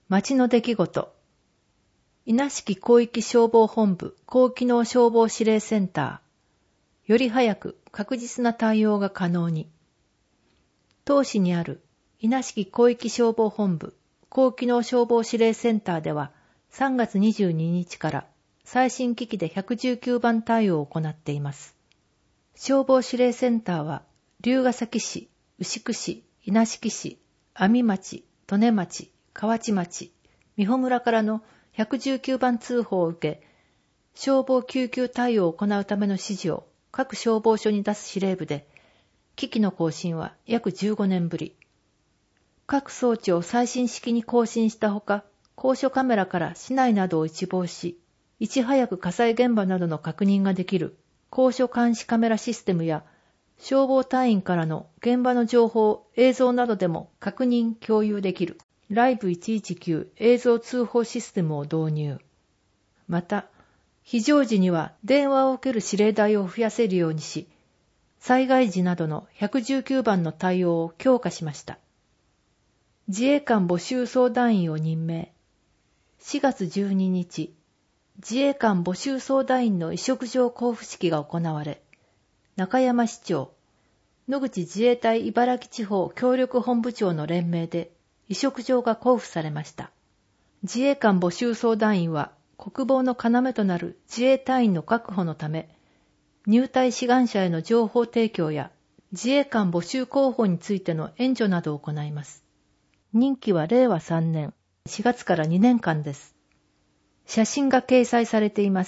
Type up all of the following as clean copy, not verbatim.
町の出来事。稲敷広域消防本部高機能消防指令センター。より早く確実な対応が可能に。当市にある稲敷広域消防本部高機能消防指令センターでは3月22日から最新機器で119番対応を行っています。消防指令センターは龍ケ崎市、牛久市、稲敷市、阿見町、利根町、河内町、美保村からの119番通報を受け、消防救急対応を行うための指示を各消防署に出す司令部で、機器の更新は約15年ぶり。各装置を最新式に更新したほか、高所カメラから市内などを一望し、いち早く火災現場などの確認ができる高所監視カメラシステムや、消防隊員からの現場の情報、映像などでも確認・共有できるライブ119映像通報システムを導入。また、非常時には電話を受ける指令台を増やせるようにし、災害時などの119番の対応を強化しました。自衛官募集相談員を任命。4月12日、自衛官募集相談員の委嘱状交付式が行われ、中山市長、野口自衛隊茨城地方協力本部長の連名で委嘱状が交付されました。自衛官募集相談員は国防の要となる自衛隊員の確保のため、入隊志願者への情報提供や自衛官募集広報についての援助などを行います。任期は令和3年4月から2年間です。写真が掲載されています。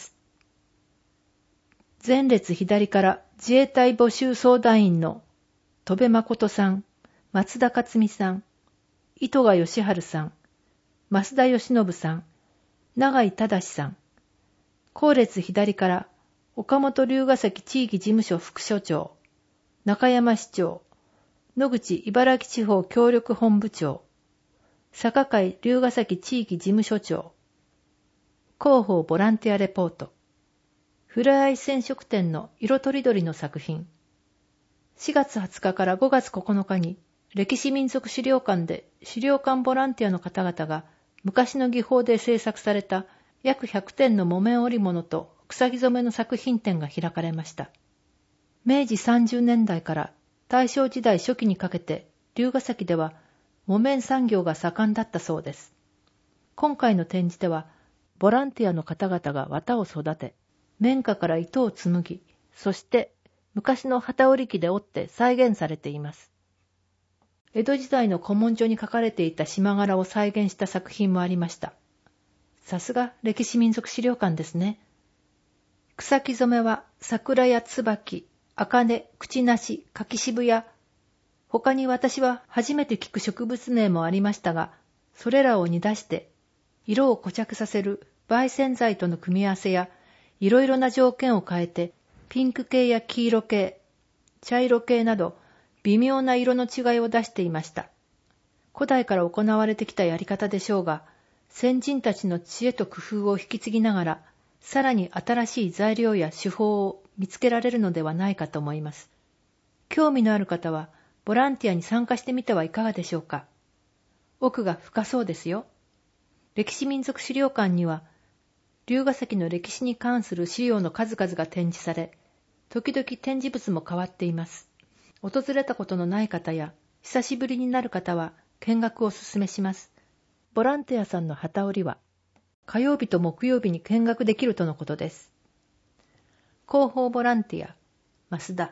前列左から自衛隊募集相談員の戸部誠さん、松田克美さん、糸賀義治さん、増田義信さん、永井忠さん。後列左から岡本龍ケ崎地域事務所副所長、中山市長、野口茨城地方協力本部長、坂海龍ケ崎地域事務所長。広報ボランティアレポート。ふれあい染色店の色とりどりの作品。4月20日から5月9日に歴史民俗資料館で資料館ボランティアの方々が昔の技法で制作された約100点の木綿織物と草木染めの作品展が開かれました。明治30年代から大正時代初期にかけて龍ケ崎では木綿産業が盛んだったそうです。今回の展示ではボランティアの方々が綿を育て、綿花から糸を紡ぎ、そして昔の機織り機で織って再現されています。江戸時代の古文書に書かれていた島柄を再現した作品もありました。さすが歴史民俗資料館ですね。草木染めは桜や椿、茜、口なし、柿渋や、他に私は初めて聞く植物名もありましたが、それらを煮出して色を固着させる媒染剤との組み合わせや、いろいろな条件を変えて、ピンク系や黄色系、茶色系など微妙な色の違いを出していました。古代から行われてきたやり方でしょうが、先人たちの知恵と工夫を引き継ぎながら、さらに新しい材料や手法を見つけられるのではないかと思います。興味のある方は、ボランティアに参加してみてはいかがでしょうか。奥が深そうですよ。歴史民俗資料館には、龍ケ崎の歴史に関する資料の数々が展示され、時々展示物も変わっています。訪れたことのない方や、久しぶりになる方は見学をお勧めします。ボランティアさんの機織りは、火曜日と木曜日に見学できるとのことです。広報ボランティア、増田。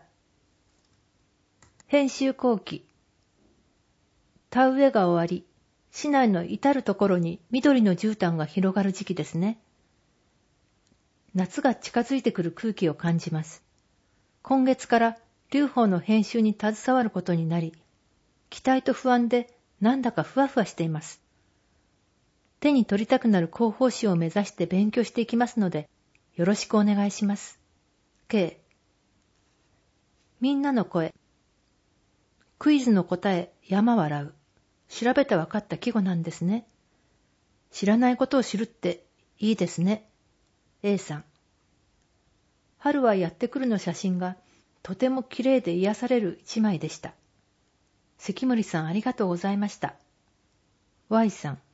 編集後期。田植えが終わり、市内の至るところに緑の絨毯が広がる時期ですね。夏が近づいてくる空気を感じます。今月から龍宝の編集に携わることになり、期待と不安でなんだかふわふわしています。手に取りたくなる広報誌を目指して勉強していきますので、よろしくお願いします。K。みんなの声。クイズの答え、山笑う。調べてわかった季語なんですね。知らないことを知るっていいですね。A さん。春はやってくるの写真がとても綺麗で癒される一枚でした。関森さんありがとうございました。Y さん。